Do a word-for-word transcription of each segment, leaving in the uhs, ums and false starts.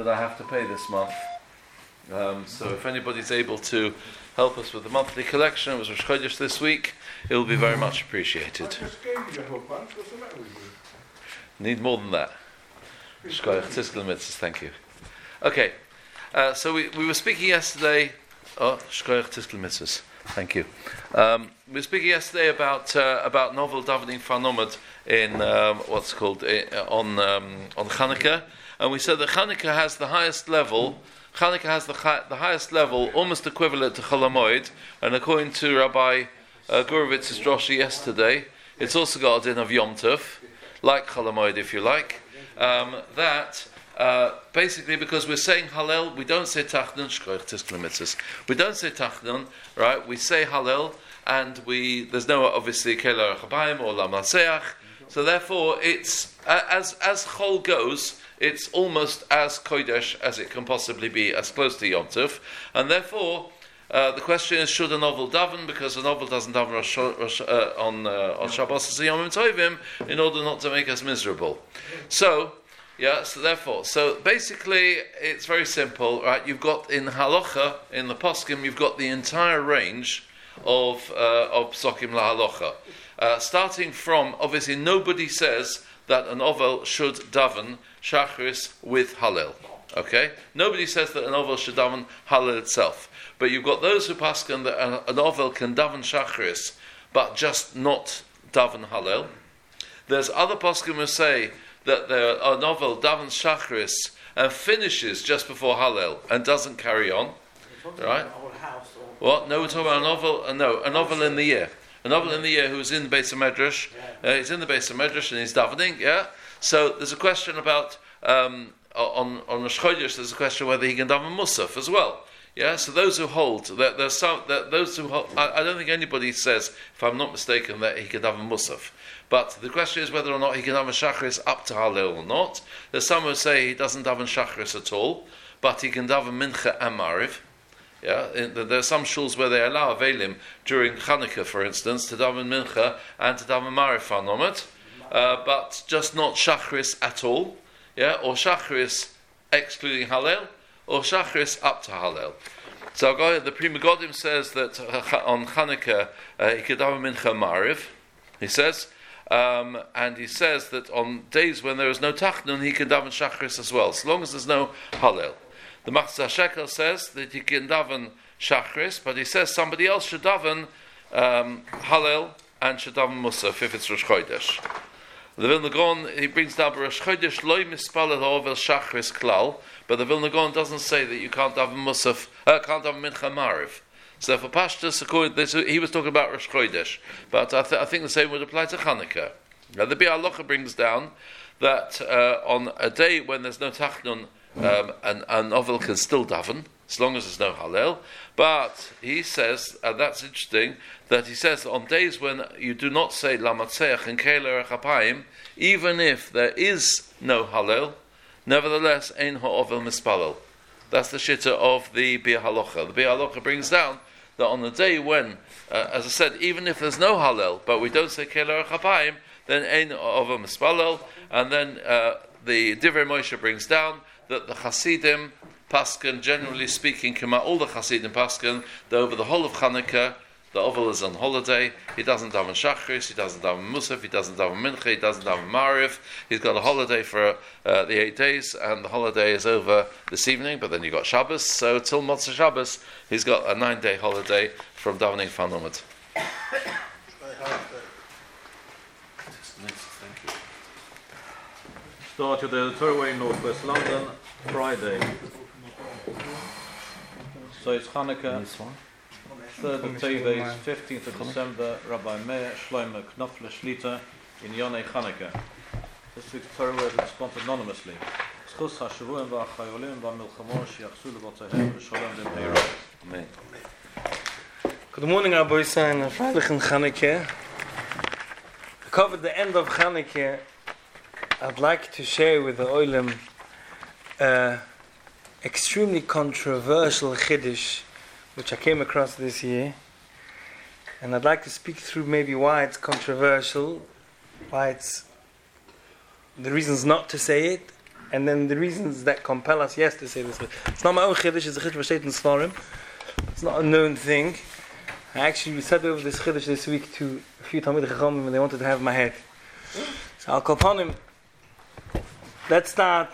that I have to pay this month. Um, so if anybody's able to help us with the monthly collection, it was Rosh Chodesh this week, it will be very much appreciated. I just gave you the whole bunch. What's the matter with you? Need more than that. Shkoyach Tiskel Mitzvahs, thank you. Okay, uh, so we, we were speaking yesterday. Oh, Shkoyach Tiskel Mitzvahs, thank you. Um, we were speaking yesterday about uh, about novel davening Fanomad in um, what's called uh, on um, on Chanukah, and we said that Chanukah has the highest level. Chanukah has the hi- the highest level, almost equivalent to Chol HaMoed, and according to Rabbi uh, Gurovitz's drosha yesterday, it's also got a din of Yom Tov, like Chol HaMoed, if you like. Um, that uh, basically because we're saying Hallel, we don't say Tachnun, Shkoyach Tiskel Mitzvahs. We don't say Tachnun, right? We say Hallel, and we there's no obviously Keilah Chabayim or Lam Laseach. So therefore, it's uh, as as Chol goes. It's almost as Kodesh as it can possibly be, as close to Yom Tov. And therefore, uh, the question is, should a novel daven? Because a novel doesn't daven Rosh, Rosh, uh, on, uh, on Shabbos as a Yom Tovim, in order not to make us miserable. So, yeah, so therefore, so basically, it's very simple, right? You've got in Halacha, in the Poskim, you've got the entire range of, uh, of Psokim La Halacha. Uh, starting from, obviously, nobody says that an ovel should daven Shachris with Hallel. Okay? Nobody says that an ovel should daven Hallel itself. But you've got those who paskin that an ovel can daven Shachris, but just not daven Hallel. There's other paskin who say that an ovel davens Shachris and finishes just before Hallel and doesn't carry on. Right? What? No, we're talking about an ovel. Uh, no, an ovel in the year. An ovel in the year who's in the base of Medrash. Uh, he's in the base of Medrash and he's davening. Yeah. So there's a question about um, on on Rosh Chodesh. There's a question whether he can daven Musaf as well. Yeah. So those who hold that there's some that those who hold, I, I don't think anybody says, if I'm not mistaken, that he can daven Musaf. But the question is whether or not he can daven Shachris up to Hallel or not. There's some who say he doesn't daven Shachris at all, but he can daven Mincha and Mariv. Yeah, in, there are some shuls where they allow Avelim during Chanukah, for instance, to daven Mincha and to daven Mariv Fanomet, uh, but just not Shachris at all, yeah, or Shachris excluding Hallel, or Shachris up to Hallel. So the Pri Megadim says that uh, on Chanukah uh, he could daven Mincha Mariv, he says, um, and he says that on days when there is no Tachnun he can daven Shachris as well, so long as there's no Hallel. The Machzah Shekel says that he can daven Shachris, but he says somebody else should daven um, Hallel and should daven Musaf if it's Rosh Chodesh. The Vilna Gaon, he brings down Rosh Chodesh loy mispalel ha'ovel Shachris klal, but the Vilna Gaon doesn't say that you can't daven Musaf, uh, can't daven Mincha Mariv. So for Pashtus, according to this, he was talking about Rosh Chodesh, but I, th- I think the same would apply to Chanukah. Now the Biur Halacha brings down that uh, on a day when there's no Tachnun, Um, and an ovel can still daven as long as there's no Hallel. But he says, and that's interesting, that he says that on days when you do not say Lamatzeach and Keilah Chapayim, even if there is no Hallel, nevertheless ein ha'ovel mispalel. That's the shitta of the Biur Halacha. The Biur Halacha brings down that on the day when, uh, as I said, even if there's no Hallel, but we don't say Keilah Chapayim, then ein ha'ovel mispalel, and then uh, the Divrei Moshe brings down that the Hasidim paskin, generally speaking, come out all the Hasidim paskin, that over the whole of Chanukah, the ovel is on holiday. He doesn't daven Shachris, he doesn't daven Musaf, he doesn't daven Mincha, he doesn't daven Mariv. He's got a holiday for uh, the eight days, and the holiday is over this evening. But then you got Shabbos, so till Motzei Shabbos, he's got a nine-day holiday from davening Fanomad. Start to the Torway, Northwest London, Friday. So it's Chanukah, third of Teves, fifteenth of December, Rabbi Meir Shlomo Knopfler Shlita in Yonei Chanukah. This week's Torway is sponsored anonymously. Schus HaShavuim VaChayolim VaMilchamos Shiachzu Levotzehem V'Sholem B'Meirah. Amen. Good morning, Rabbi Sein. Freilichen Chanukah. We covered the end of Chanukah. I'd like to share with the Olim uh, extremely controversial Chiddush which I came across this year, and I'd like to speak through maybe why it's controversial, why it's the reasons not to say it, and then the reasons that compel us, yes, to say this. It's not my own chiddush, it's a chiddush for Shaitan Svarim. It's not a known thing. I actually said over this chiddush this week to a few Talmidei Chachamim when they wanted to have my head. So I'll call upon him. Let's start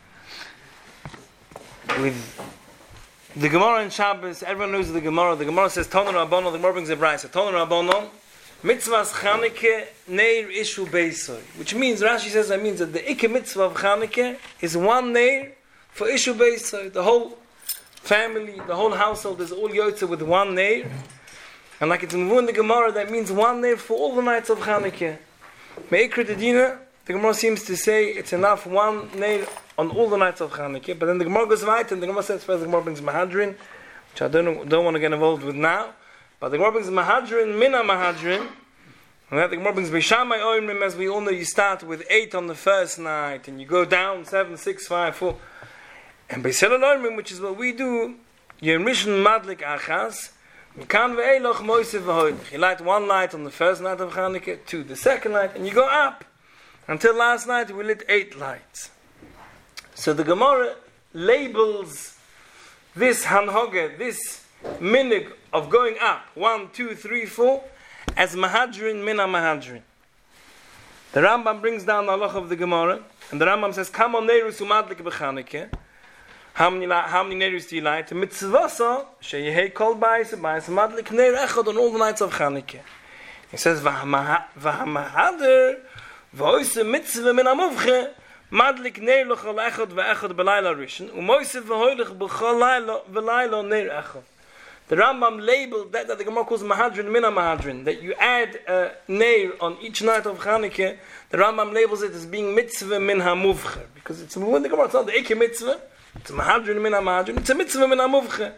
with the Gemara in Shabbos. Everyone knows the Gemara. The Gemara says, Tonu Rabbanon, the Gemara brings a brayso. Tonu Rabbanon, mitzvahs Chanukah neir ishu beisoy. Which means, Rashi says, that means that the ikke mitzvah of Chanukah is one neir for ishu beisoy. The whole family, the whole household is all yotze with one neir. And like it's in the Gemara, that means one neir for all the nights of Chanukah. Me'ikra Dedina, the Gemara seems to say it's enough one neir on all the nights of Chanukah. But then the Gemara goes right, and the Gemara says, first the Gemara brings Mahadrin, which I don't don't want to get involved with now. But the Gemara brings Mahadrin, Mina Mahadrin. And that the Gemara brings Beishamai Oimrim, as we all know, you start with eight on the first night, and you go down, seven, six, five, four. And Beisel Oimrim, which is what we do, you're Rishon Madlik Achas, you light one light on the first night of Chanukah, two the second night, and you go up. Until last night we lit eight lights. So the Gemara labels this Hanhoga, this minig of going up, one, two, three, four, as Mahadrin Mina Mahadrin. The Rambam brings down the halach of the Gemara, and the Rambam says, Kam on Neirus umadlik b'Chanukah. How many how many neirus do you light? Mitzvasa sheyehei kol ba'is ba'is madlik neir echad on all the nights of Chanukah. He says v'hamahader v'oise mitzvah min amuvche madlik neir l'chol echad v'echad b'layla rishon u'moise v'hoilich b'chol layla v'layla neir echad. The Rambam labeled that, that the Gemara calls mahadrin min mahadrin, that you add a neir on each night of Chanukah. The Rambam labels it as being mitzvah min hamuvche, because it's when the Gemara, it's not the ikke mitzvah. It's a mahadrin min mahadrin. It's a mitzvah min amuvche.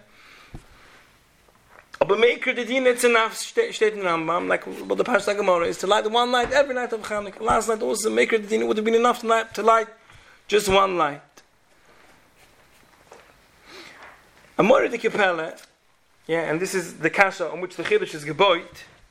Aber meikr the din, it's enough, steht in Rambam, like what the Parsha Gemara is, to light one light every night of Chanukah. Last night also, meikr the din, it would have been enough to light, to light just one light. Amor de Kipele, yeah, and this is the kasha on which the Chiddush is geboit.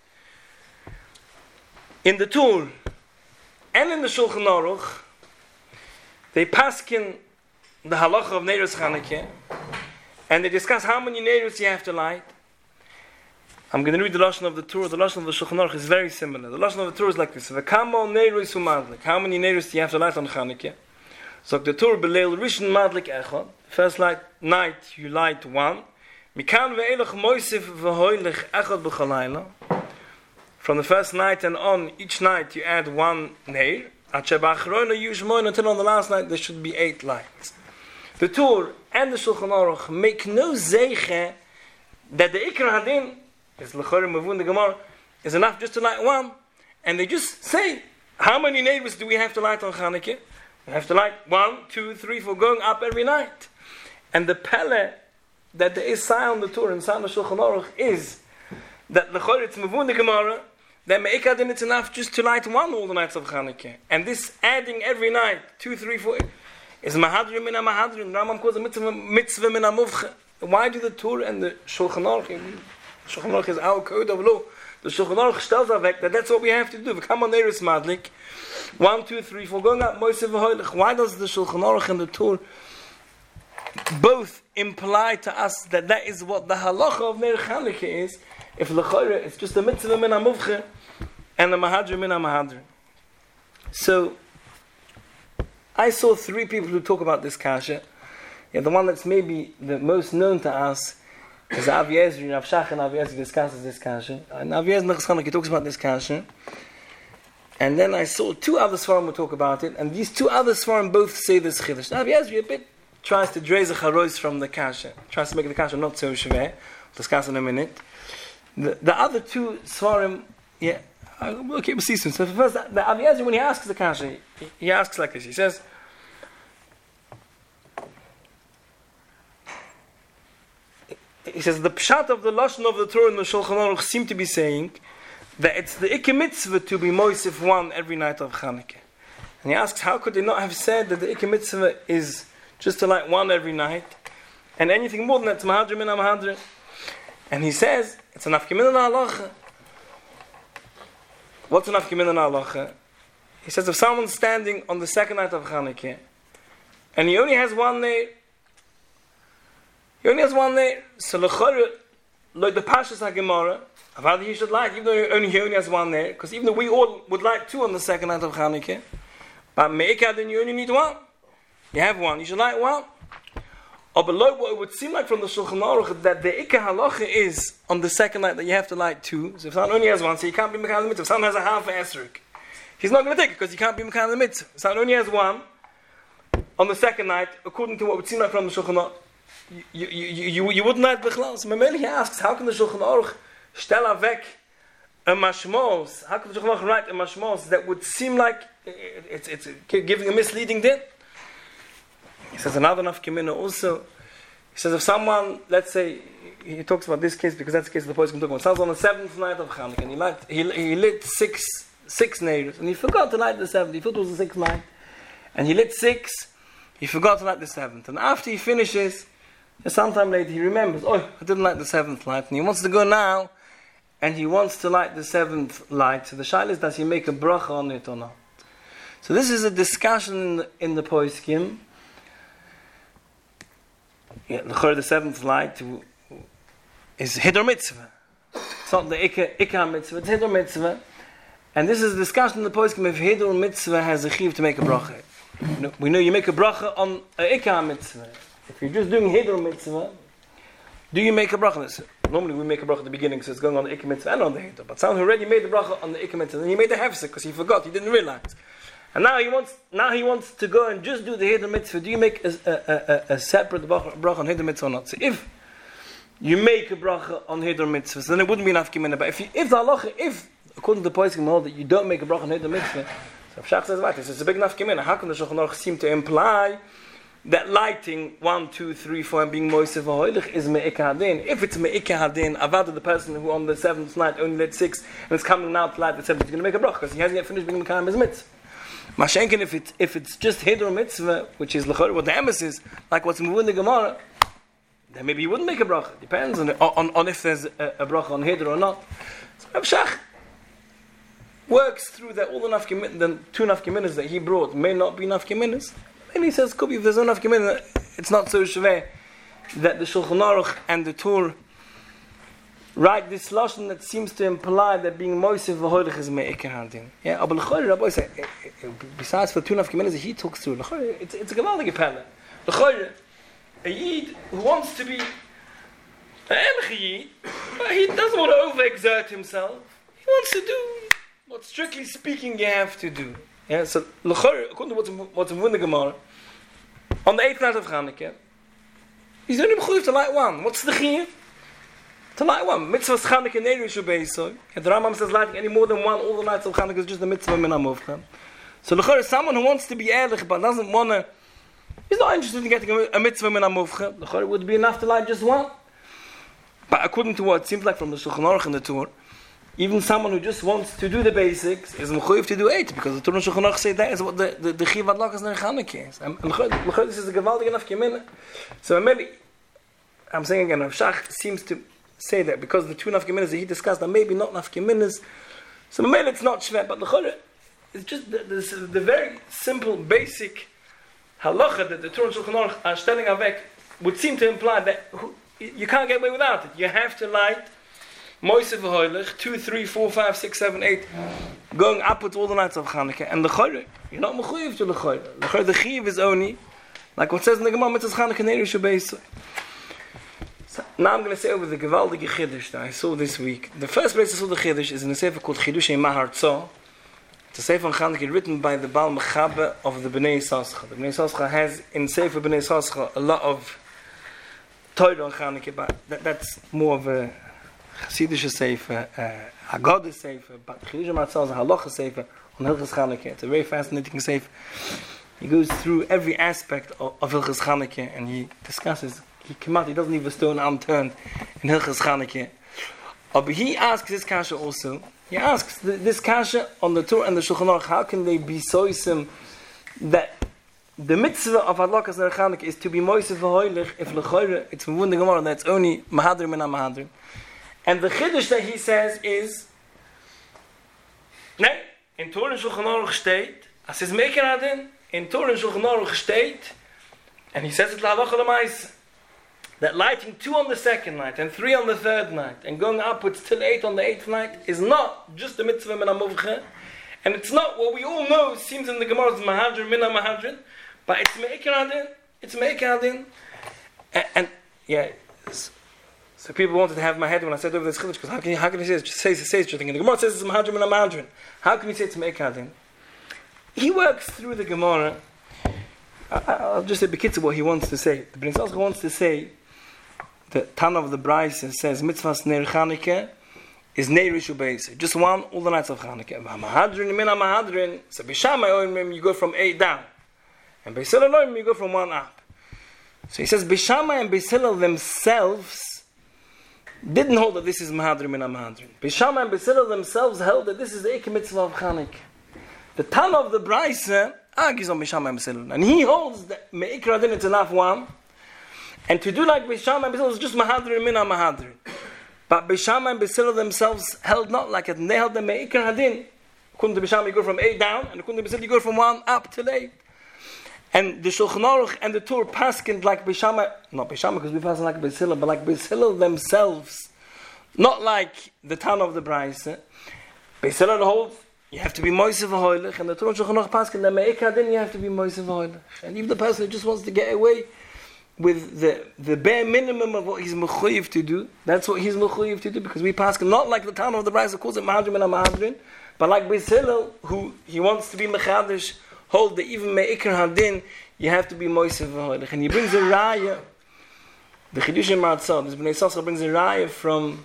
In the Tur and in the Shulchan Aruch, they paskin the halacha of Neirus Chanukah, and they discuss how many Neirus you have to light. I'm going to read the Lashon of the Tur. The Lashon of the Shulchan Aruch is very similar. The Lashon of the Tur is like this: V'kamo Neirus u'madlik. How many Neirus do you have to light on Chanukah? So the Tur beleil rishon madlik echad. First light night you light one. Mikan ve'elach moisif v'hoilich echad b'chalayla. From the first night and on, each night you add one Neir. Until on the last night there should be eight lights. The Tur and the Shulchan Aruch make no zeiche that the Ikra Hadin is l'chorei mavun the Gemara is enough just to light one, and they just say how many neighbors do we have to light on Chanukah? We have to light one, two, three, four, going up every night. And the pele that there is sign on the Tur and sign on the Shulchan Aruch is that l'chorei it's mavun the Gemara that me'ikra Hadin it's enough just to light one all the nights of Chanukah, and this adding every night two, three, four. Is mahadrin min mahadrin. Rambam calls a mitzvah mitzvah min amuvche. Why do the Tur and the Shulchan Aruch? Shulchan Aruch is our code of law. The Shulchan Aruch tells us that that's what we have to do. We come on Neirus Madlik. One, two, three, four. Going up Moiseh v'hoilich. Why does the Shulchan Aruch and the Tur both imply to us that that is what the halacha of Neir Chanukah is? If l'chorei it's just a mitzvah min amuvche and a mahadrin min mahadrin. So I saw three people who talk about this kasha. Yeah, the one that's maybe the most known to us is Avi Ezri. Rav Shach and Avi Ezri discusses this kasha. And Avi Ezri Nechas talks about this kasha. And then I saw two other Svarim who talk about it, and these two other Svarim both say this chiddush. Avi Ezri a bit tries to draze a charois from the kasha, tries to make the kasha not so shveh. We'll discuss in a minute. The, the other two Svarim, yeah, okay, we'll see soon. So first, the Avi Ezri, when he asks the kasha, he, he asks like this. He says, he says the pshat of the lashon of the Torah and the Shulchan Aruch seem to be saying that it's the ikke mitzvah to be moisif one every night of Chanukah. And he asks, how could they not have said that the ikke mitzvah is just to light one every night, and anything more than that, it's mahadrin min mahadrin? And he says, it's an afkimin halacha. What's an afkimin halacha? He says, if someone's standing on the second night of Chanukah, and he only has one there. He only has one there. So l'chorah, like the Pashas HaGemara, about he should light, even though he only, he only has one there, because even though we all would light two on the second night of Chanukah, but Me'ikah, then you only need one. You have one, you should light one. Or below what it would seem like from the Shulchan Aruch that the Ikka halacha is on the second night that you have to light two. So if someone only has one, so you can't be Mekhan the Mitzvah. If someone has a half esrog, he's not going to take it because you can't be Mekhan the Mitzvah. If someone only has one on the second night, according to what would seem like from the Shulchan Aruch, you, you, you, you, you wouldn't light Bechlau. So Mameli he asks, how can the Shulchan Aruch stella vek a mashmos? How can the Shulchan Aruch write a mashmos that would seem like it's, it's giving a misleading din? He says another nafkemina also. He says if someone, let's say, he talks about this case because that's the case the post can talk about. Someone's on the seventh night of Chanukah and he light, he, he lit six six neiros and he forgot to light the seventh. He thought it was the sixth night, and he lit six. He forgot to light the seventh, and after he finishes, sometime later he remembers, oh, I didn't light the seventh light, and he wants to go now, and he wants to light the seventh light. So the shaila is, does he make a bracha on it or not? So this is a discussion in the, in the poskim. Yeah, the the seventh light is Hiddur Mitzvah. It's not the Ikka, Ikka Mitzvah, it's Hiddur Mitzvah. And this is a discussion in the poskim if Hiddur Mitzvah has a chiv to make a bracha. You know, we know you make a bracha on a Ikka Mitzvah. If you're just doing Hiddur Mitzvah, do you make a bracha? Normally we make a bracha at the beginning, so it's going on the Ikka Mitzvah and on the Hiddur. But someone who already made the bracha on the Ikka Mitzvah, and he made the hefsek because he forgot, he didn't realize. And now he wants, now he wants to go and just do the Hiddur Mitzvah. Do you make a, a, a, a separate bracha on Hiddur Mitzvah or not? So if you make a bracha on Hiddur Mitzvah, so then it wouldn't be enough kimena. But if you, if the halacha, if according to the poskim hold that you don't make a bracha on Hiddur Mitzvah, so Shach says like this, it's a big enough kimena. How can the Shulchan Aruch seem to imply that lighting one, two, three, four, and being moisef v'hoilich is me'ikah hadin? If it's me'ikah hadin, avada the person who on the seventh night only lit six and is coming now to light the seventh, he's going to make a bracha because he hasn't yet finished being mekayim his mitzvah. Mashenkin, if it's if it's just Hiddur Mitzvah, which is l'chor, what the emes is, like what's in the Gemara, then maybe you wouldn't make a bracha. Depends on on, on if there's a, a bracha on Hiddur or not. So Rav Shach works through that all the nafkimin, the two nafkiminas that he brought may not be nafkiminas. Then he says, could be if there's no nafkimina, it's not so shveh that the Shulchan Aruch and the Torah write this lashon that seems to imply that being moisef v'hoilich is me'ikah hadin. Yeah, but l'chor, Rabbi said, besides for two nafkiminas that he talks through, l'chor, it's it's a gewaltige pelle. L'chor, a yid who wants to be an ehrlich yid, but he doesn't want to overexert himself. He wants to do what, strictly speaking, you have to do. Yeah, so l'chor, according to what's in, what's in the Gemara, on the eighth night of Chanukah, he's only mechuyev to light one. What's the chiyuv? To light one. Mitzvah Chanukah neiru shubeisoi. And the Rambam says lighting any more than one all the nights of Chanukah is just the mitzvah min hamovcha. So l'chor is someone who wants to be ehrlich but doesn't want to, he's not interested in getting a, a mitzvah min hamovcha. L'chor would be enough to light just one. But according to what it seems like from the Shulchan Aruch and the Torah, even someone who just wants to do the basics is mechuyev to do eight, because the Torah and Shulchan Aruch say that is what the the, the chiv adlakas ner Chanukah is. And l'chor this is a gewaldig enough kimina. So maybe I'm saying again, Rav Shach seems to say that because the two nafkiminas that he discussed are maybe not nafkiminas, so maybe it's not shvet, but l'chor it's just the, the, the very simple basic halacha that the Torah and Shulchan Aruch are stelling avek would seem to imply that you can't get away without it. You have to light moisef v'hoilich, two, three, four, five, six, seven, eight, going upwards all the nights of Chanukah. And l'chor, you're not mechuyev to l'chor. L'chor, the chiv is only, like what says in the Gemara, mitzvah Chanukah neiru shubeisoi. So now I'm going to say over the gewaldige chiddush that I saw this week. The first place I saw the chiddush is in a sefer called Chidushei Mahartzah. It's a sefer on Chanukah written by the Baal Mechaber of the Bnei Yissaschar. The Bnei Yissaschar has in sefer Bnei Yissaschar a lot of Torah on Chanukah, but that, that's more of a Chassidish sefer, a Haggadah sefer, but Chidushei Mahartzah is a halacha sefer on Hilchos Chanukah. It's a very fascinating sefer. He goes through every aspect of, of Hilchos Chanukah and he discusses. He came out, he doesn't leave a stone unturned in Hilchos Chanukah. Uh, but he asks this kasha also. He asks the, this kasha on the Torah and the Shulchan Aruch, how can they be soisim that the mitzvah of Adlakas ner Chanukah is to be moisef v'hoilich if l'chore it's from the Gemara that's only mahadrim and mahadrim. And the chiddush that he says is, nee, in Torah and Shulchan Aruch steht, as is meker hadin, in Torah and Shulchan Aruch steht, And he says it lahalacha l'maisa, that lighting two on the second night and three on the third night and going upwards till eight on the eighth night is not just the mitzvah min hamuvcha, and it's not what we all know seems in the Gemara is mahadrin min hamahadrin, but it's me'ikar hadin, it's me'ikar hadin, and, and yeah, so people wanted to have my head when I said over this chiddush, because how can you how can you say it? Just say say such a thing? And the Gemara says it's mahadrin min hamahadrin. How can you say it's me'ikar hadin? He works through the Gemara. I, I'll just say bekitzer what he wants to say. The Bnei Yissaschar wants to say. The Tana of the Brisa says mitzvahs Ner Chanukah is Ner Rishu Beis. Just one all the nights of Chanukah. Mahadrin min Mahadrin. So Bishamai you go from eight down, and Beis Hillel you go from one up. So he says Bishamai and Beis Hillel themselves didn't hold that this is Mahadrin min Mahadrin. Bishamai and Beis Hillel themselves held that this is the Eike mitzvah of Chanukah. The Tana of the Brisa argues on Bishamai and Beis Hillel, and he holds that Me'ikra Din it's enough one. And to do like Beis Shammai and Beis Hillel is just mahadrin min mahadrin. But Beis Shammai and Beis Hillel themselves held not like it. And they held the me'ikar hadin. According to Beis Shammai you go from eight down, and according to Beis Hillel you go from one up till eight. And the Shulchan Aruch and the Torah paskin like Beis Shammai, not Beis Shammai because we pass like Beis Hillel, but like Beis Hillel themselves, not like the Tana of the Brisa. Beis Hillel holds you have to be moisev v'hoilech, and the Torah Shulchan Aruch paskin the me'ikar hadin you have to be moisev v'hoilech. And even the person who just wants to get away with the, the bare minimum of what he's mechuyev to do, that's what he's mechuyev to do, because we pass not like the Tana of the Brisa calls it mahadrin min mahadrin, but like Beis Hillel, who he wants to be mechadish, hold that even me'ikar hadin, you have to be moisev v'hoilech. And he brings a raya, the Chidush in Marzah, this Bnei Yissaschar brings a raya from,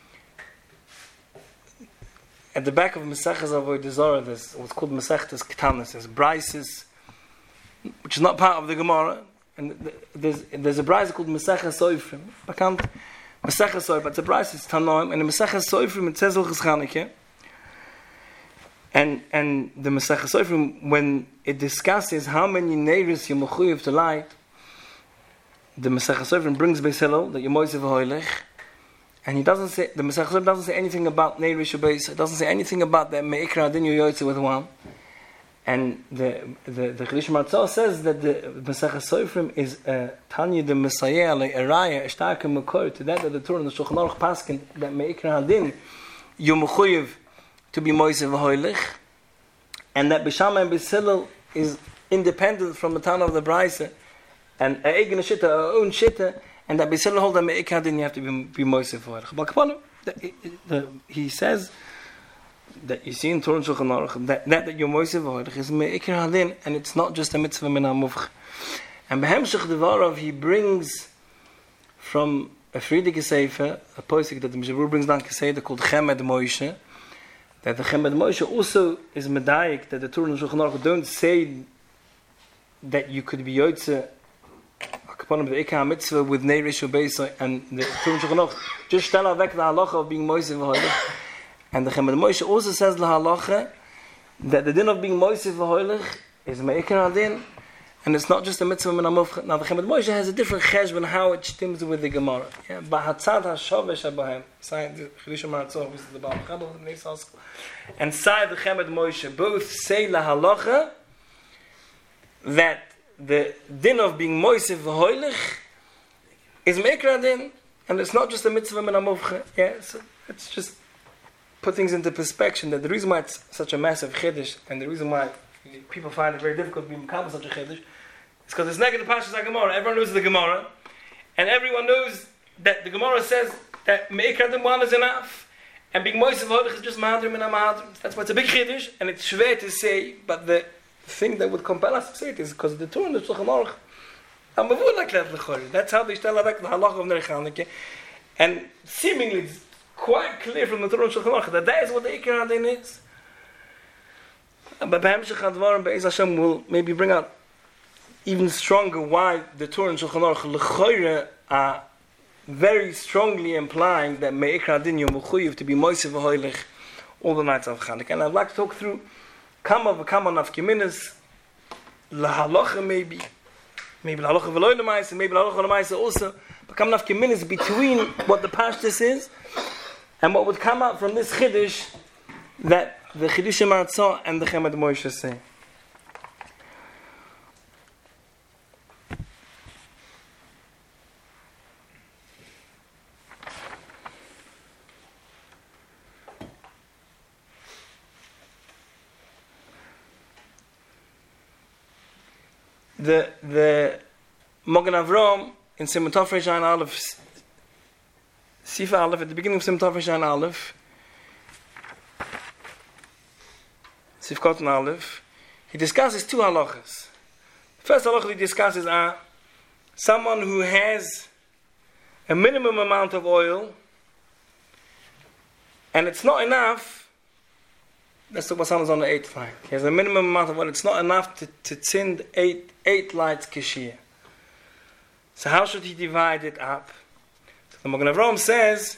at the back of Mesechus Avodah Zarah, there's what's called Mesechus Ketanis, there's Brises, which is not part of the Gemara. And there's there's a brayz called Mesechus Soifrim. I can't Mesechus Soifrim, but it's a brayz, it's Tanoim, and in Mesechus Soifrim it says Hilchos Chanukah. And and the Mesechus Soifrim, when it discusses how many neiros you mechuyev to light, the Mesechus Soifrim brings Beis Hillel that you're moisev v'hoilech, and he doesn't say the Mesechus Soifrim doesn't say anything about neiros beis. It doesn't say anything about that me'ikra hadin you yoytze with one. And the the the Chidush Marzah says that the Mesechus Soifrim is a Tanya the Messiah like a raya a starke makor to that that the Torah and the Shulchan Aruch paskin that me'ikra hadin you mechuyev to be moisev v'hoilech, and that Beis Shammai and Beis Hillel is independent from the Tana of the Brisa and a eigen shitta a own shitta, and that Beis Hillel hold that me'ikra hadin you have to be be moisev v'hoilech. But upon him, he says that you see in Torah and Shulchan Aruch that that, that you're moisev v'hoilech is me'ikar hadin, and it's not just a mitzvah min hamuvcha. And behemshech devarav he brings from a Friedrich Sefer, a posik that the Mishavur brings down Keseda called Chemed Moshe, that the Chemed Moshe also is medayik that the Torah and Shulchan Aruch don't say that you could be yotze upon the ikar mitzvah with nei rishu beis, and the Torah and Shulchan Aruch just tell avek the halacha of being moisev v'hoilech. And the Chemed Moshe also says la halacha that the din of being moisev v'hoilech is me'ikar hadin, and it's not just a mitzvah min hamuvcha. Now the Chemed Moshe has a different cheshbon how it stems with the Gemara. Yeah, b'hatzad hashovesh abahem, side the Chidush Marzah, which is the Baal Chadol of the Bnei Yissaschar, and side the Chemed Moshe both say la halacha that the din of being moisev v'hoilech is me'ikar hadin, and it's not just a mitzvah min hamuvcha. Yeah, so it's just put things into perspective, that the reason why it's such a massive chiddush, and the reason why people find it very difficult to be mekabel such a chiddush, is because it's negative Parshas HaGemara. Everyone knows the Gemara, and everyone knows that the Gemara says that me'ikar hadin one is enough, and being moisev v'hoilech is just mahadrin min mahadrin. That's why it's a big chiddush, and it's schwer to say. But the thing that would compel us to say it is because the Torah and the Shulchan Aruch are mavur like that l'chori. That's how they tell like the halacha of Ner Chanukah, and seemingly it's quite clear from the Torah and Shulchan Aruch that that is what the ikar hadin is. But Behemshech Hadvarim Be'ez Hashem will maybe bring out even stronger why the Torah and Shulchan Aruch l'chore are very strongly implying that me'ikar hadin you mechuyev to be moisev v'hoilech all the nights of Chanukah. And I'd like to talk through kama v'kama nafkiminas lahalacha maybe, maybe lahalacha v'loy l'maisa, maybe lahalacha l'maisa also, but kama nafkiminas between what the pashtus is and what would come out from this chiddush that the Chidush Marzah and the Chemed Moshe say. the the Magen Avram in Simon Tafresh Ein Aleph, Sifa Aleph, at the beginning of Simon Tafresh Ein Aleph, Sif Kotan Aleph, he discusses two halachas. The first halacha he discusses are someone who has a minimum amount of oil, and it's not enough. That's what someone's on the eighth line. He has a minimum amount of oil. It's not enough to, to tind eight eight lights kashir. So how should he divide it up? So the Magen Avraham says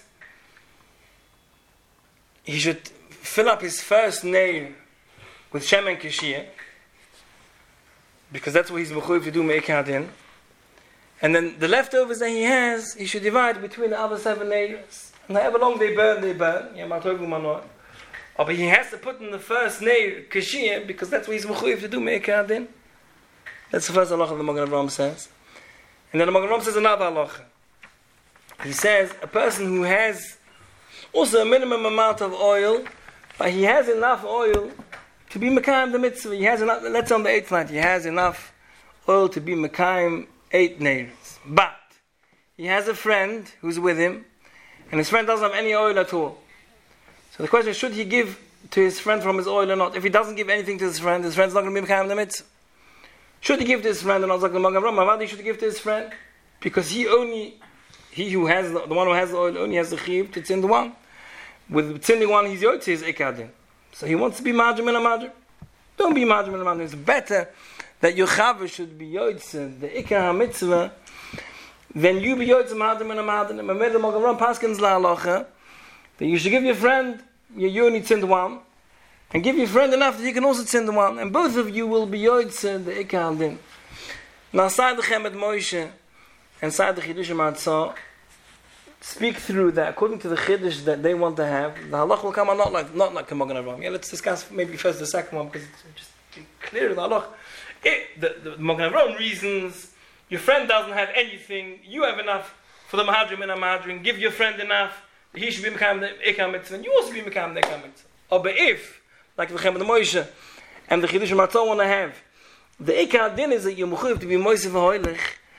he should fill up his first nail with shemen kashir, because that's what he's mechuyev to do meikad in. And then the leftovers that he has, he should divide between the other seven nails. And however long they burn, they burn. Yeah, but he has to put in the first nail kashir, because that's what he's mechuyev to do meikad in. That's the first halacha the Magen Avraham says. And then the Magen Avraham says another halacha. He says a person who has also a minimum amount of oil, but he has enough oil to be mekayim the mitzvah. He has enough. Let's say on the eighth night, he has enough oil to be mekayim eight nails. But he has a friend who's with him, and his friend doesn't have any oil at all. So the question is, should he give to his friend from his oil or not? If he doesn't give anything to his friend, his friend's not going to be mekayim the mitzvah. Should he give to his friend and not like the Magen Avraham? He should give to his friend, because he only, he who has the, the one who has the oil only has the chiv to tzin the one. With tzinding one, he's yotze his ikadin. So he wants to be margim and a margim. Don't be margim and a margim. It's better that your chaver should be yotze the ikar mitzvah than you be yotze margim and a margim. And the Magen Avraham paskins la halacha that you should give your friend your yoni tzin one, and give your friend enough that you can also tzin the one, and both of you will be yotze the ikar din. Now, side the Chemed Moshe and side the Chiddush Matzah speak through that according to the Chiddush that they want to have. The halach will come out not like not like the Magen Avraham. Yeah, let's discuss maybe first the second one, because it's just clear the halach. It, the, the Magen Avraham reasons your friend doesn't have anything, you have enough for the Mahadrim and a Mahadrim. Give your friend enough, he should be Mekayim the ikar mitzvah, and you also be Mekayim the ikar mitzvah. Or but if, like the Chemed Moshe and the Chiddush Matzah want to have, the ikar din is that you're mechuyev to be moisef v'hoilech.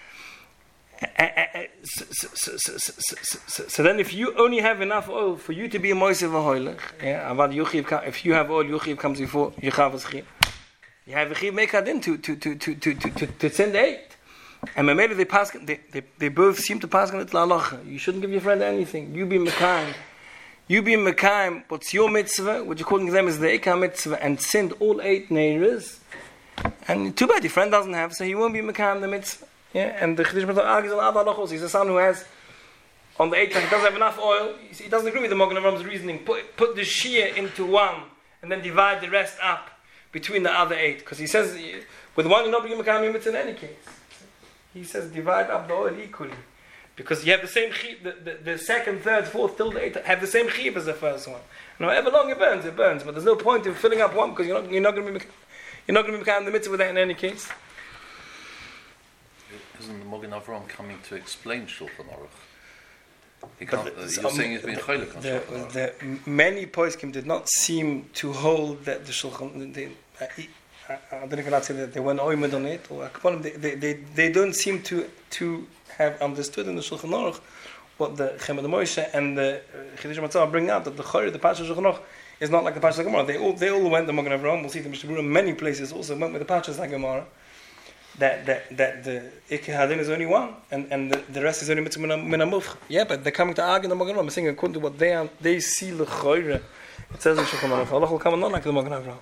So then, if you only have enough oil for you to be a moisef v'hoilech, yeah, if you have oil, yuchiv comes before yechavas chiv. You have a chiv ikar din to to to to to to to send eight. And maybe they pass, they, they they both seem to pass on it la halacha. You shouldn't give your friend anything. You be mekayim. You be mekayim, what's your mitzvah, which according to them is the ikar mitzvah, and send all eight neiros. And too bad your friend doesn't have, so he won't be mekayim the mitzvah. Yeah, and the Chiddush Matzah argues on other halachos. He's a son who has on the eighth night, he doesn't have enough oil. He doesn't agree with the Magen Avraham's reasoning. Put put the shia into one and then divide the rest up between the other eight, because he says with one you're not being mekayim mitzvah in any case. He says divide up the oil equally, because you have the same chiv, the, the, the second, third, fourth, till the eighth have the same chiv as the first one. And however long it burns, it burns. But there's no point in filling up one, because you're not you're not going to be you're not going to be mekayim the mitzvah with that in any case. Isn't the Magen Avraham coming to explain Shulchan Aruch? He can't, uh, you're um, saying he's been chaylik on the, Shulchan Aruch. the many poskim did not seem to hold that the Shulchan. They, uh, I, I don't know if I say that they went oimed on it, or they, they, they, they don't seem to to have understood in the Shulchan Aruch what the Chemed Moshe and the Chiddush Matzah bring out, that the Chayr, the Parsha Shulchan Aruch, is not like the Parsha Gemara. They all they all went the Magen Avraham. We'll see the Mishnah Berurah in many places also went with the Parsha Gemara. That that that the ikar hadin is only one, and, and the, the rest is only mitzvah min hamufch. Yeah, but they're coming to argue the Magen Avraham. I'm saying according to what they are, they see the chayre. It says in Shulchan Aruch, Allah will come not like the Magen Avraham.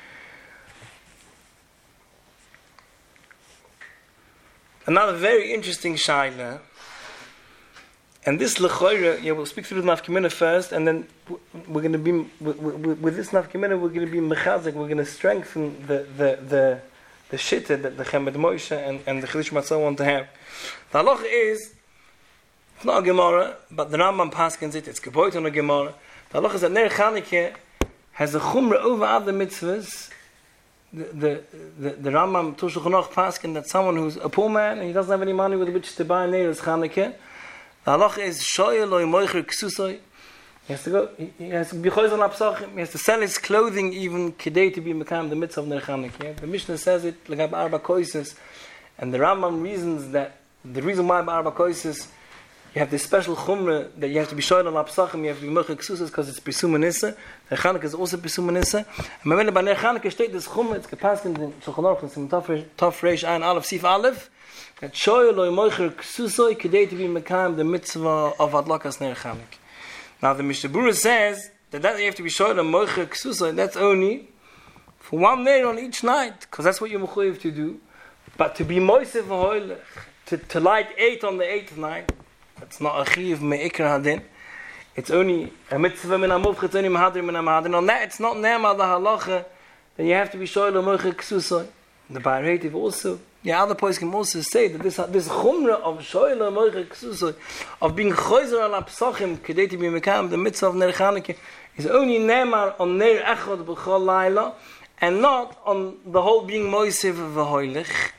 Another very interesting shaila, and this lechayre, yeah, we'll speak through the nafkamina first, and then we're going to be with, with, with this nafkamina, we're going to be mechazik. We're going to strengthen the the the. the shitta that the Chemed Moshe and, and the Chiddush Matzah want to have. The halacha is, it's not a Gemara, but the Rambam paskins it, it's geboit on a Gemara. The halacha is that Ner Chanukah has a chumra over other mitzvahs. The, the, the, the Rambam Tushul Chanukah paskin that someone who's a poor man and he doesn't have any money with which to buy Ner Chanukah, the halacha is shoy loy moicher ksusoi. He has to go, he, he has to be choizer al apsachim, he has to sell his clothing even kedei to be mekayim the mitzvah of Ner Chanukah. Yeah? The Mishnah says it, like Arba Koises, and the Rambam reasons that, the reason why by Arba Koises, you have this special chumrah that you have to be shoyl al apsachim, you have to be mochel ksusos because it's Pesum Nissa. Ner Chanukah is also Pesum Nissa. And when by Ner Chanukah steht this chumrah, it's gepasst in the Shulchan Aruch, it's in Tov Reish Ein Aleph Sif Aleph, that shoyl al mochel ksusoi kedei to be mekayim the mitzvah of adlakas Ner Chanukah. Now the Mishnah Berurah says that, that you have to be shoyl al mochel ksusoi, that's only for one day on each night, because that's what you're mechuyev to do. But to be moisef v'hoilech, to to light eight on the eighth night, it's not a chiv me'ikra hadin. It's only a mitzvah min amuvch, it's only mahadir min amahadin. On that, it's not nema the halacha that you have to be shoyl al mochel ksusoi. The Ba'aretiv also, yeah, other points can also say that this this chumrah of shoyl al mochel ksusoi, of being choizer al apsachim, kedei to be mekayim the mitzvah of Ner Chanukah, is only nemar on ner echad b'chol laila, and not on the whole being moisev v'hoilech.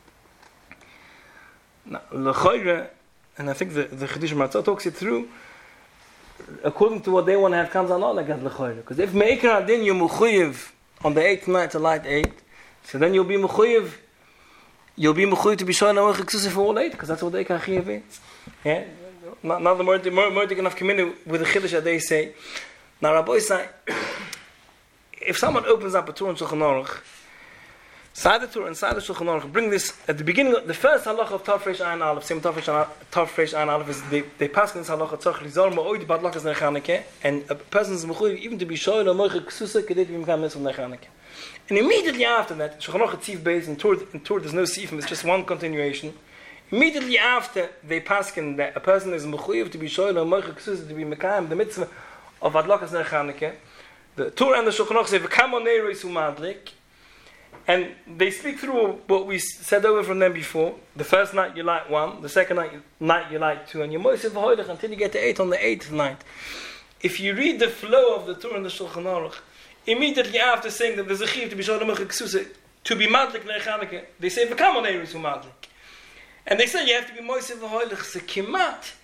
Now, l'choyre, and I think the the Chedush Matzah talks it through, according to what they want to have, comes on all like that l'choyre. Because if meikar hadin you mechuyev on the eighth night to light eight, so then you'll be mechuyev, you'll be mechuyev to be shoyl al mochel ksusoi for all eight, because that's what they can chiyev is. Yeah. Now, now the more more they can have come in with the chiddush that they say. Now, Rabbi say, if someone opens up a Torah in Shulchan Aruch, side the Torah and side the Shulchan Aruch, bring this at the beginning of the first halacha of Tov Reish Ein Aleph, same Tov Reish Ein Aleph is they they pass in this halacha tzarich lizor ma'od badlakas Ner Chanukah, and a person is mechuyev even to be shoyl al mochel ksusoi kedei to be mekayim mitzvah Ner Chanukah. And immediately after that, Shulchan Aruch Tzif Beis, in Torah, in Torah there's no sifim, it's just one continuation. Immediately after they pass in that a person is mechuyev to be shoyl al mochel ksusoi to be mekayim the mitzvah of badlakas Ner Chanukah. The Torah and the Shulchan Aruch say v'kamo neiros hu madlik, and they speak through what we said over from them before. The first night you light one, the second night you, night you light two, and you moisef v'hoilech until you get to eight on the eighth night. If you read the flow of the Torah and the Shulchan Aruch, immediately after saying that there's a chiv to be shoyl al mochel ksusoi to be madlik Ner Chanukah, they say v'kamo neiros hu madlik, and they say you have to be moisef v'hoilech. So kimat,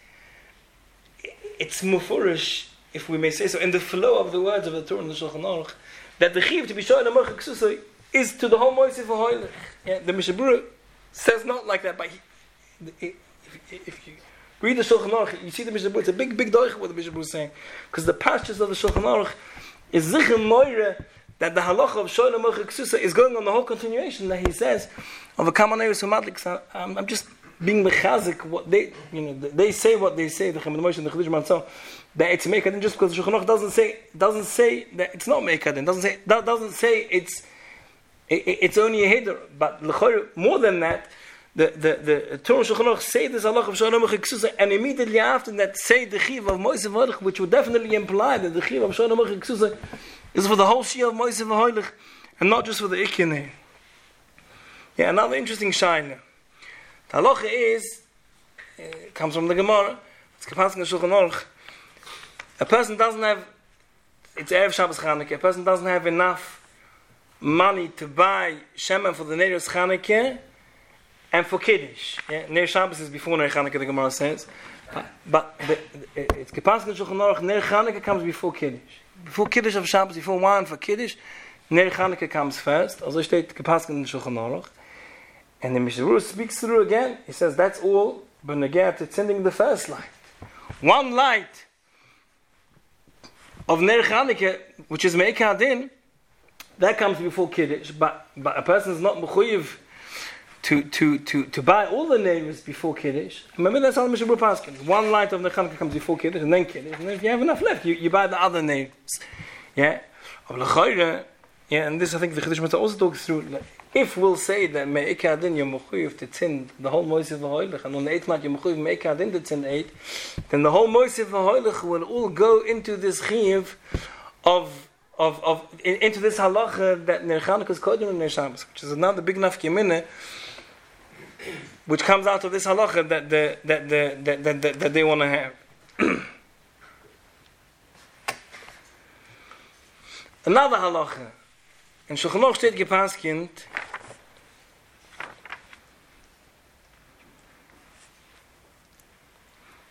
it's mufurish, if we may say so, in the flow of the words of the Torah and the Shulchan Aruch, that the chiv to be shoyl al mochel ksusoi is to the whole moisef v'hoilech. Yeah, the Mishnah Berurah says not like that, but he, if, if you read the Shulchan Aruch, you see the Mishnah Berurah, it's a big, big doich what the Mishnah Berurah is saying, because the pastures of the Shulchan Aruch is zichim moire that the halacha of shoyl al mochel ksusoi is going on the whole continuation that he says of a kamo neiros hu madlik. So I'm, I'm just being mechazik what they, you know, they say what they say, the Chemed Moshe and the Chedush Matzah, that it's meikadin, just because the Shulchan Aruch doesn't say doesn't say that it's not meikadin, doesn't say that doesn't say it's it, it's only a heder, but more than that, the the the Torah Shulchan Aruch say this halacha of shoyl al mochel ksusoi, and immediately after that say the chiv of moisef v'hoilech, which would definitely imply that the chiv of shoyl al mochel ksusoi is for the whole shia of moisef v'hoilech, and not just for the ikin. Yeah, another interesting shayna. The halacha is, it comes from the Gemara, it's kapasik in the Shulchan Aruch. A person doesn't have, it's Erev Shabbos Chanukah, a person doesn't have enough money to buy shemen for the Neiros Chanukah and for Kiddush. Yeah? Ner Shabbos is before Ner Chanukah, the Gemara says. But, but the, it's kapasik in the Shulchan Aruch, Ner Chanukah comes before Kiddush. Before Kiddush of Shabbos, before wine for Kiddush, Ner Chanukah comes first. Also steht kapasik in the Shulchan Aruch. And the Mishnah Berurah speaks through again. He says that's all b'negeh to sending the first light. One light of Ner Chanukah, which is meikar hadin, that comes before Kiddush. But but a person is not mechuyev to to to to buy all the neiros before Kiddush. Remember that's how the Mishnah Berurah passes. One light of Ner Chanukah comes before Kiddush, and then Kiddush. And then if you have enough left, you, you buy the other neiros. Yeah, of l'chayre. Yeah, and this I think the Chedush Matzah also talks through. Like, if we'll say that meikar hadin you're mechuyev to tzin the whole moisef v'hoilech, and on the eighth night you're mechuyev meikar hadin to tzin eight, then the whole moisef v'hoilech will all go into this chiyuv of of of in, into this halacha that Ner Chanukah is kodem and Ner Shabbos, which is another big enough yemina, which comes out of this halacha that the that the that that, that, that they want to have. Another halacha. In Shulchan Aruch steht gepaskind,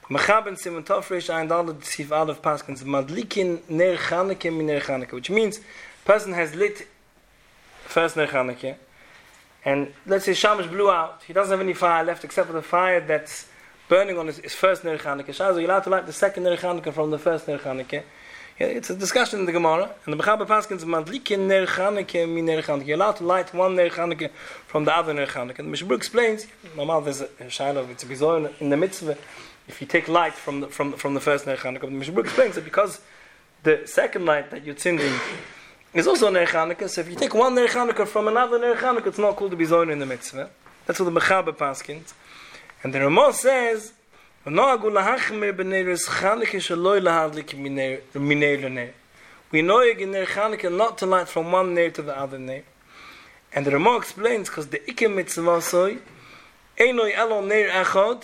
Mechaben Simon Tofresh Ein Daled Sif Aleph Paskins Madlikin Ner Chanukah Min Ner Chanukah, which means person has lit first Ner Chanukah, and let's say Shamash blew out, he doesn't have any fire left except for the fire that's burning on his, his first Ner Chanukah. So you're allowed to light the second Ner Chanukah from the first Ner Chanukah. Yeah, it's a discussion in the Gemara, and the Mechaber Paskins Madlikin Ner Chanukah Min Ner Chanukah. You're allowed to light one Ner Chanukah from the other Ner Chanukah. And the Mishmur explains, normal there's a Shiloh, it's a bizarre in the mitzvah. If you take light from the from the, from the first Ner Chanukah, the Mishmur explains that because the second light that you're tending is also Ner Chanukah, so if you take one Ner Chanukah from another Ner Chanukah, it's not called to be zoyin in the mitzvah. That's what the Mechaber paskins. And the Ramah says, we know in Ner Chanukah not to light from one Ner to the other Ner. And the Ramah explains, because the Iker mitzvah soy, Einoi elo Ner echad,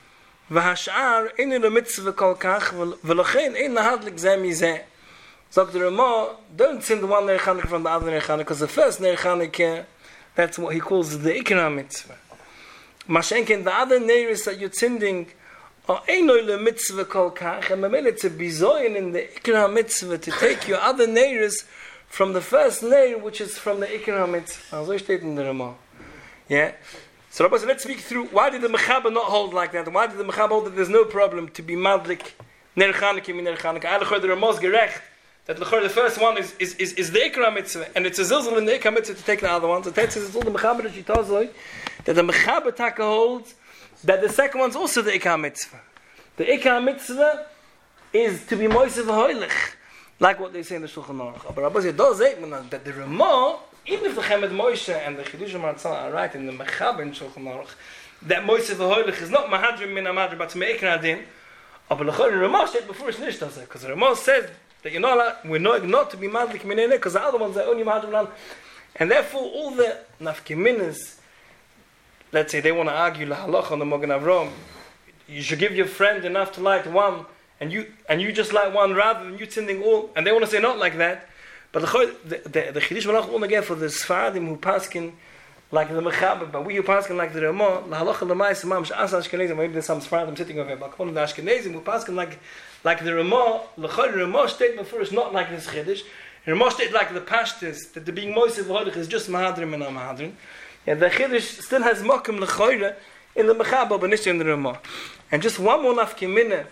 והשאר אין לו מצווה כל כך, ולכן אין להדליק זה מזה. Sagt the Ramah, don't send one Ner Chanukah from the other Ner Chanukah, because the first Ner Chanukah, that's what he calls the Ikra mitzvah. Mashenken, the other Neris that you're sending are Einoi le mitzvah kol kach, and Mamel, it's a bizoyin in the Ikra mitzvah to take your other Neris from the first Ner, which is from the Ikra mitzvah. So steht in the Ramah. Yeah? So Rabbi, let's speak through, why did the Mechaber not hold like that? Why did the Mechaber hold that there's no problem to be madlik Ner Chanukah min Ner Chanukah? I heard the Ramah's gerecht, that the first one is, is, is, is the Ikra mitzvah, and it's a zilzal in the Ikra mitzvah to take the other ones. So that says it's all the Mechaber that she tells you, that the Mechaber Taka holds that the second one's also the Ikra mitzvah. The Ikra mitzvah is to be moisev ha'oilich, like what they say in the Shulchan Aruch. But Rabbi said, does it mean that the Ramah, even if the Chemed Moshe and the Chidush Marzal are right in the Mechaber in Shulchan Aruch, that moisev ha'oilich is not mahadrim min amadrim, but me'ikra din, but the Ramah said before it's nicht does it, because the Ramah said that you're not allowed, we're not, not to be madlik min ene, because the other ones are only mahadrim, and therefore all the nafkeminas, let's say they want to argue la halacha on the Magen Avraham, you should give your friend enough to light one, and you and you just light one rather than you tending all, and they want to say not like that. But the the the, the Chidush Malach won't again for the Sfaradim who paskin like the Mechaber, but we who paskin like the Ramah, la halacha l'ma'aseh mamish asa Ashkenazim. Maybe there's some Sfaradim sitting over here, but according to the Ashkenazim who paskin like like the Ramah, l'chol Ramah statement first not like this Chidush. Ramah state like the Pashtus that the being moisev v'holich is just mahadrim and not mahadrim. And the Chidush still has mokum l'choyle in the Mechaber, but not in the Ramah. And just one more nafkemina,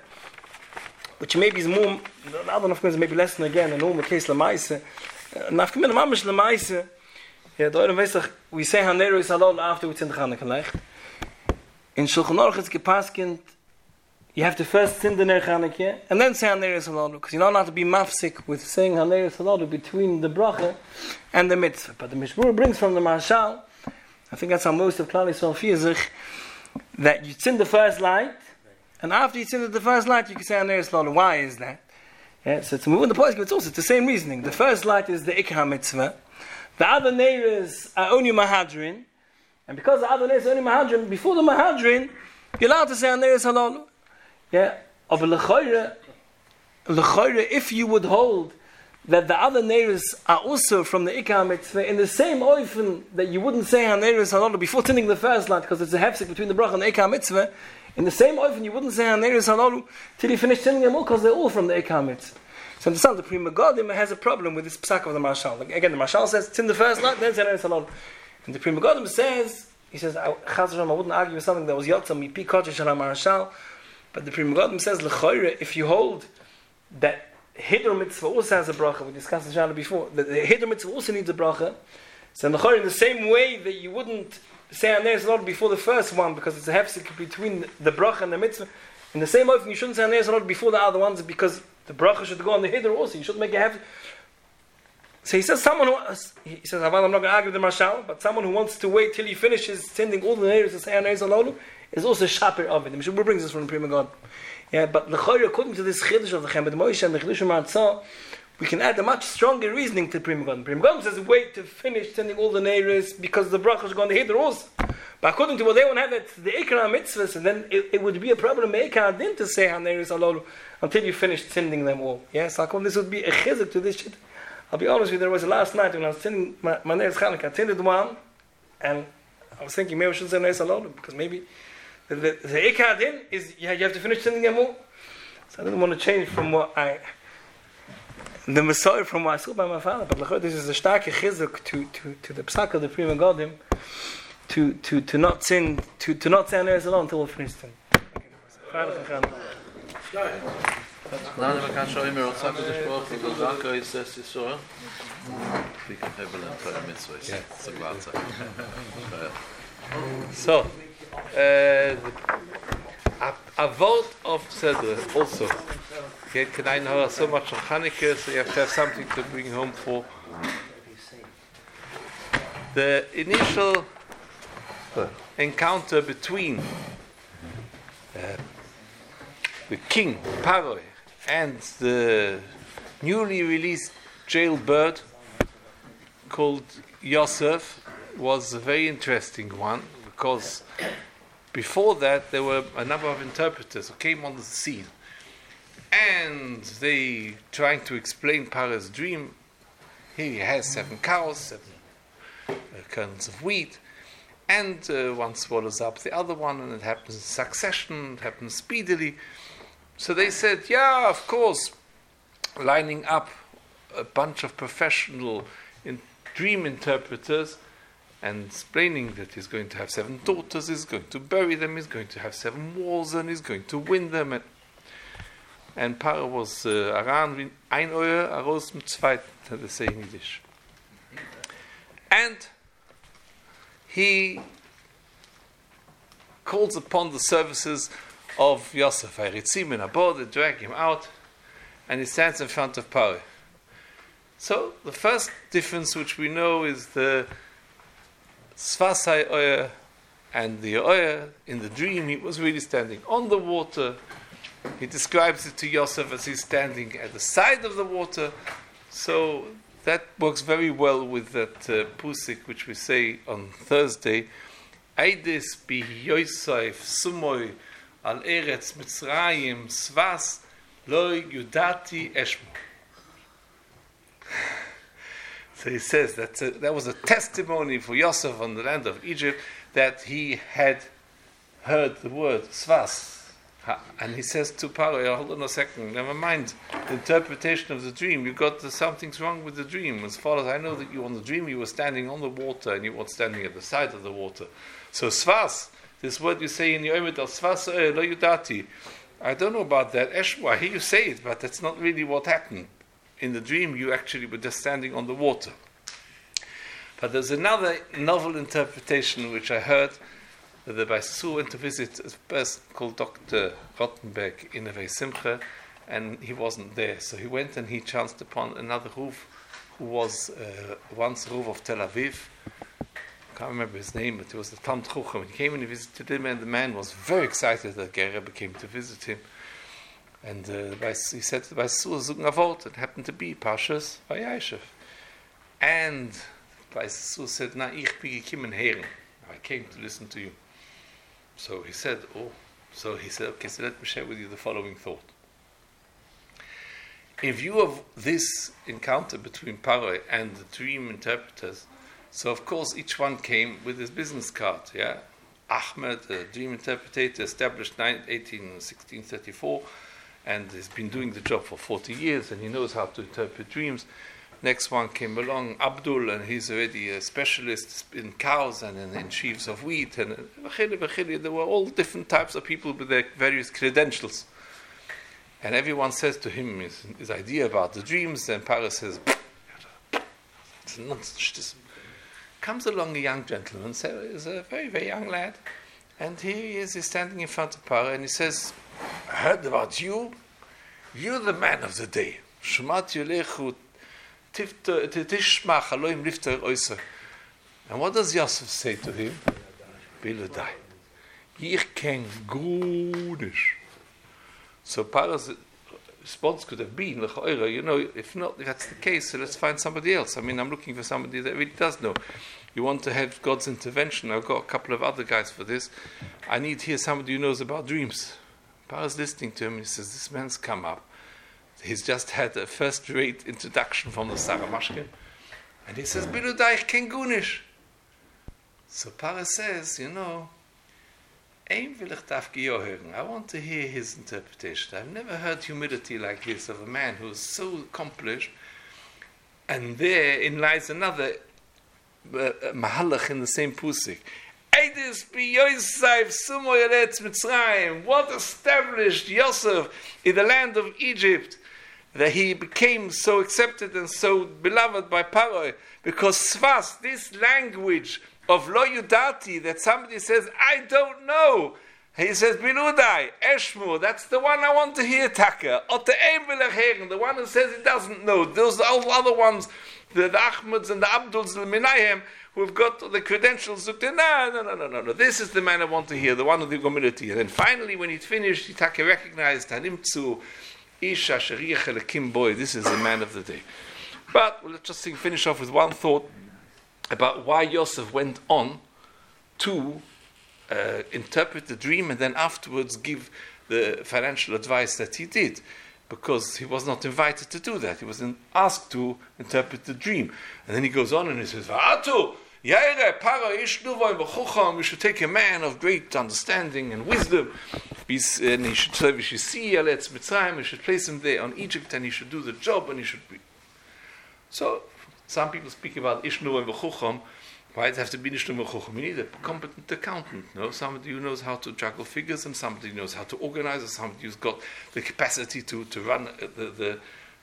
which maybe is more, the other nafkemina is maybe less than again, in all the case l'maise. Nafkemina mamish l'maise. Yeah, the Oren Vesach, we say Hanero is halal after we send Chanukah leicht. In Shulchan Aruch it's gepaskind, you have to first send the Ner Chanukah, and then say Hanero is halal, because you're not allowed to be mafsik with saying Hanero is halal between the bracha and the mitzvah. But the Mishmur brings from the Marshal, I think that's how most of Klal Yisrael feels, that you send the first light, and after you send the first light, you can say Hanero is halal. Why is that? Yeah, so to move in the point, it's also it's the same reasoning. The first light is the Ikra mitzvah. The other neiros are only mahadrin, and because the other neiros are only mahadrin, before the mahadrin, you're allowed to say Hanero is halal. Yeah, of l'chayre, l'chayre, if you would hold that the other neiros are also from the Ikra mitzvah, in the same oifen that you wouldn't say Hanero is halal before tending the first light, because it's a hefsek between the bracha and the Ikra mitzvah, in the same oifen you wouldn't say Hanero is halal till you finish tending them all, because they're all from the Ikra mitzvah. So understand, the Pri Megadim has a problem with this psak of the Marshal. Like, again, the Marshal says, it's in the first light, then Hanero is halal. And the Pri Megadim says, he says, I, I wouldn't argue with something that was Yotzah, mi pi kodesh shel Marshal, but the Pri Megadim says, l'chayre, if you hold that Hiddur mitzvah also has a bracha, we discussed the Shana before, that the Hiddur mitzvah also needs a bracha, so in the in the same way that you wouldn't say Hanero is halal before the first one, because it's a hefsek between the bracha and the mitzvah, in the same way, you shouldn't say Hanero is halal before the other ones, because the bracha should go on the Hiddur also, you shouldn't make a hefsek. So he says, someone who, he says, I'm not going to argue with the Marshal, but someone who wants to wait till he finishes sending all the Neros to say Hanero is halal is also shaper of it. The Mishmur brings this from the Pri Megadim. Yeah, but l'chayre, according to this Chiddush of the Chemed Moshe and the Chidush Marzal, we can add a much stronger reasoning to Pri Megadim. Pri Megadim says, wait to finish sending all the Neros because the brachas go on the Hiddur also. But according to what they want to have, it's the Ikra mitzvahs, and then it, it would be a problem Ikra din to say Hanero is halal until you finish sending them all. Yes, so this would be a chizuk to this shit. I'll be honest with you, there was a last night when I was sending my, my Neres Chanukah, I tended one, and I was thinking maybe I should say Hanero is halal, because maybe The, the, the ikar din is you have to finish sending them all. So I didn't want to change from what I, the Messiah from what I saw by my father. But this is a starke chizuk to to to the psak of the Prima Godim, to to to not sin to to not say Aner Yisrael until we finish them. Now we can show him a Rotzak of the Shport, because Danko is this Yisrael. We can have a little Torah mitzvah. Yeah, so So, uh, a, a vote of Seder also. Okay, can I know so much on Hanukkah, so you have to have something to bring home for. The initial encounter between uh, the king, Paroi, and the newly released jailbird called Yosef was a very interesting one, because before that there were a number of interpreters who came on the scene, and they trying to explain Paro's dream. Here he has seven cows, seven uh, kernels of wheat, and uh, one swallows up the other one, and it happens in succession, it happens speedily. So they said, yeah, of course, lining up a bunch of professional in dream interpreters and explaining that he's going to have seven daughters, he's going to bury them, he's going to have seven wars, and he's going to win them. And, and Paro was aran wie ein Eure, aros mit zwei, they say in Yiddish. And he calls upon the services of Yosef. Haritzim in Abod, they drag him out, and he stands in front of Paro. So the first difference which we know is the Svasai Oyer and the Oyer. In the dream, he was really standing on the water. He describes it to Yosef as he's standing at the side of the water. So that works very well with that uh, pusik which we say on Thursday. Eidis bi Yosef sumoy al eretz Mitzrayim svas lo yudati eshmo. So he says that uh, that was a testimony for Yosef on the land of Egypt, that he had heard the word svas. And he says to Paro, hold on a second, never mind the interpretation of the dream. You got the, something's wrong with the dream. As far as I know, that you on the dream you were standing on the water and you were standing at the side of the water. So svas, this word you say in Yom Tov, svas lo yudati. I don't know about that. Eshwa, I hear you say it, but that's not really what happened. In the dream, you actually were just standing on the water. But there's another novel interpretation which I heard. The Baisu went to visit a person called Doctor Rottenberg in Neve Simcha, and he wasn't there. So he went and he chanced upon another Ruf who was uh, once Ruf of Tel Aviv. I can't remember his name, but it was the Tam Truchem. He came and he visited him, and the man was very excited that Rebbe came to visit him. And uh, he said to the Baisu, Zug Avot, it happened to be Pashas Vayeshev. And Baisu said, Na ich bin gekommen heren. I came to listen to you. So he said, oh, so he said, okay, so let me share with you the following thought. In view of this encounter between Paro and the dream interpreters, so of course each one came with his business card, yeah? Ahmed, the dream interpreter, established sixteen thirty-four, and has been doing the job for forty years, and he knows how to interpret dreams. Next one came along, Abdul, and he's already a specialist in cows and in, in sheaves of wheat. And there were all different types of people with their various credentials. And everyone says to him his, his idea about the dreams, and Paro says, it's nonsense. Comes along a young gentleman, so he's a very, very young lad, and here he is, he's standing in front of Paro, and he says, I heard about you. You're the man of the day. Shmat Yolechu. And what does Yosef say to him? Biludai. Ich ken gunish. So Paro's response could have been, you know, if not, if that's the case, so let's find somebody else. I mean, I'm looking for somebody that really does know. You want to have God's intervention. I've got a couple of other guys for this. I need here somebody who knows about dreams. Paro's listening to him, and he says, this man's come up. He's just had a first-rate introduction from the Saramashkin. And he says, Biludai, ich ken gunish. So Paro says, you know, Ein will ich darf hören. I want to hear his interpretation. I've never heard humility like this of a man who is so accomplished. And therein lies another uh, mahalach in the same pusik. Eidus bi Yosef sumo yeretz Mitzrayim. What established Yosef in the land of Egypt, that he became so accepted and so beloved by Paroi, because Svas, this language of lo yudati, that somebody says, I don't know. He says, Biludai, Eshmu, that's the one I want to hear, Taka. Ote ein will er hören, the one who says he doesn't know. Those are all the other ones, the, the Ahmeds and the Abduls, the Minayim, who have got the credentials. No, no, no, no, no, no. This is the man I want to hear, the one of the community. And then finally, when he'd finished, he Taka recognized, Hanimtsu, Isha, Shariach, Elekim Boy, this is the man of the day. But well, let's just finish off with one thought about why Yosef went on to uh, interpret the dream and then afterwards give the financial advice that he did, because he was not invited to do that. He was asked to interpret the dream. And then he goes on and he says, Va'atu, Yaire, Para, Ish, Nuvoy, V'chucham, we should take a man of great understanding and wisdom, and he should serve Yishisi, Aletz Mitzrayim, we should place him there on Egypt, and he should do the job, and he should be. So, some people speak about Ishnu and V'chucham. Why does it have to be Ishnu and V'chucham? You need a competent accountant, no? Somebody who knows how to juggle figures, and somebody who knows how to organize, and somebody who's got the capacity to, to run the, the...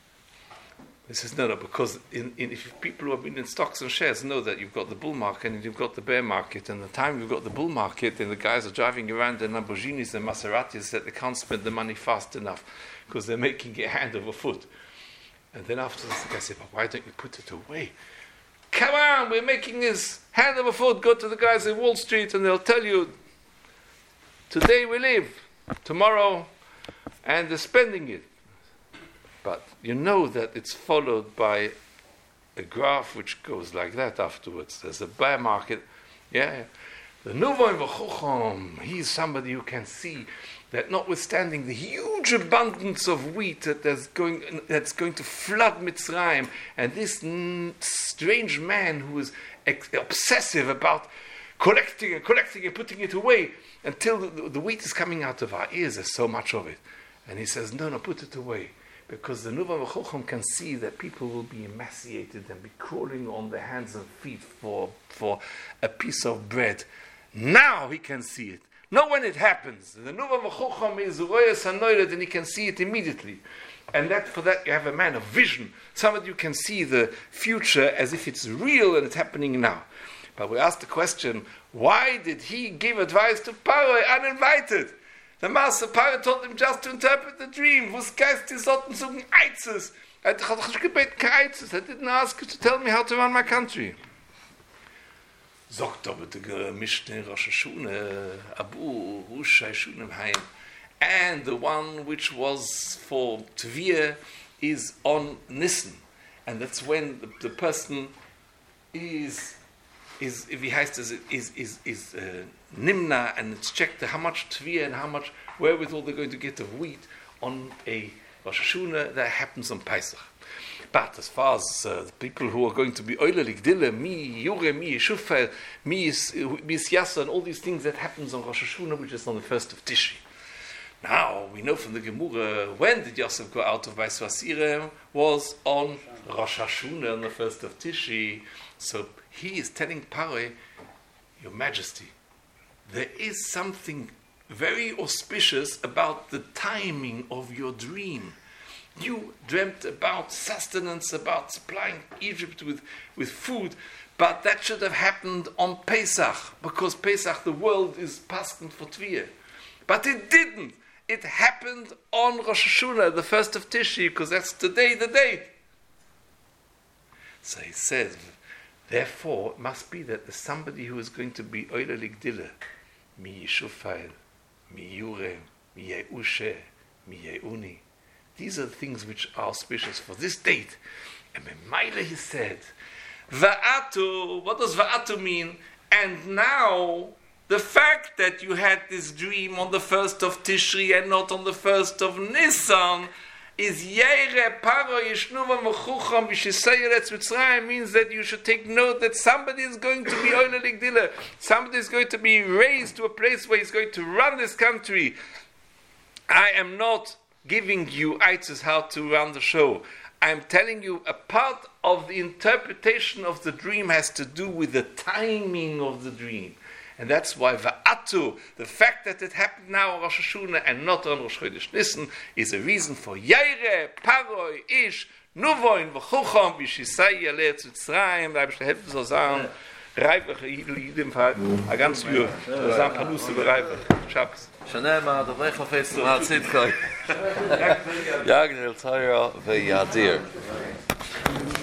This is no, no, because in, in, if people who have been in stocks and shares know that you've got the bull market and you've got the bear market, and the time you've got the bull market, and the guys are driving around in Lamborghinis and Maseratis, that they can't spend the money fast enough, because they're making it hand over foot. And then after this, the guy said, but why don't you put it away? Come on, we're making this hand over foot. Go to the guys in Wall Street and they'll tell you, today we live, tomorrow, and they're spending it. But you know that it's followed by a graph which goes like that afterwards. There's a bear market. Yeah, the Nuvoy V'chucham, he's somebody who can see that notwithstanding the huge abundance of wheat that there's going, that's going to flood Mitzrayim, and this n- strange man who is ex- obsessive about collecting and collecting and putting it away until the, the, the wheat is coming out of our ears, there's so much of it. And he says, no, no, put it away. Because the Nuva V'chucham can see that people will be emaciated and be crawling on their hands and feet for, for a piece of bread. Now he can see it. Not when it happens. The Nuva V'chucham is Royas HaNoiled, and he can see it immediately. And that for that you have a man of vision. Somebody who can see the future as if it's real and it's happening now. But we asked the question, why did he give advice to Paro uninvited? The master Paro told him just to interpret the dream. Whose geist is sollten suchen Eizes. I didn't ask you to tell me how to run my country. Sagt aber der Mishnah Rosh Hashanah, Abu Hushai Shunem Haim, and the one which was for Tvir is on Nissen, and that's when the, the person is is if he has is is is is uh, Nimna, and it's checked how much Tvir and how much wherewithal they're going to get of wheat on a Rosh Hashanah that happens on Pesach. But as far as uh, the people who are going to be Oilelik Dille, Mi, Yure, Mi, Shufel, Mi, Yasa, and all these things that happens on Rosh Hashanah, which is on the first of Tishri. Now, we know from the Gemara, when did Yosef go out of Bais Vasirem? Was on Rosh Hashanah, on the first of Tishri. So he is telling Paro, Your Majesty, there is something very auspicious about the timing of your dream. You dreamt about sustenance, about supplying Egypt with, with food, but that should have happened on Pesach, because Pesach, the world is paskin for Tvir. But it didn't. It happened on Rosh Hashanah, the first of Tishri, because that's today the date. So he says, therefore, it must be that there's somebody who is going to be Oilelik Dille, Mi Yishufail, Mi Yure, Mi Yeushe, Mi Yeuni. These are the things which are auspicious for this date. And Memaila he said, Va'atu, what does Va'atu mean? And now, the fact that you had this dream on the first of Tishri and not on the first of Nisan, is Yaire Paro Yishnuva Mechucham Vishisayeretz Mitzrayim means that you should take note that somebody is going to be Oile Ligdila. Somebody is going to be raised to a place where he's going to run this country. I am not giving you ideas how to run the show. I'm telling you a part of the interpretation of the dream has to do with the timing of the dream. And that's why Va'atu, the fact that it happened now on Rosh Hashanah and not on Rosh Chodesh Nisan, is a reason for Yaire, Paroi, Ish, Nuvoin, V'chuchom, Vishisai, Yaleh, Tzritzrayim, da habe ich helfen so sagen, Reibach, in jedem Fall, ein ganz Jahr, so sagen Panusse bei Reibach. Shabbos. שנאמר, דברך חפץ למען צדקו. יגנל תורה ויאדיר.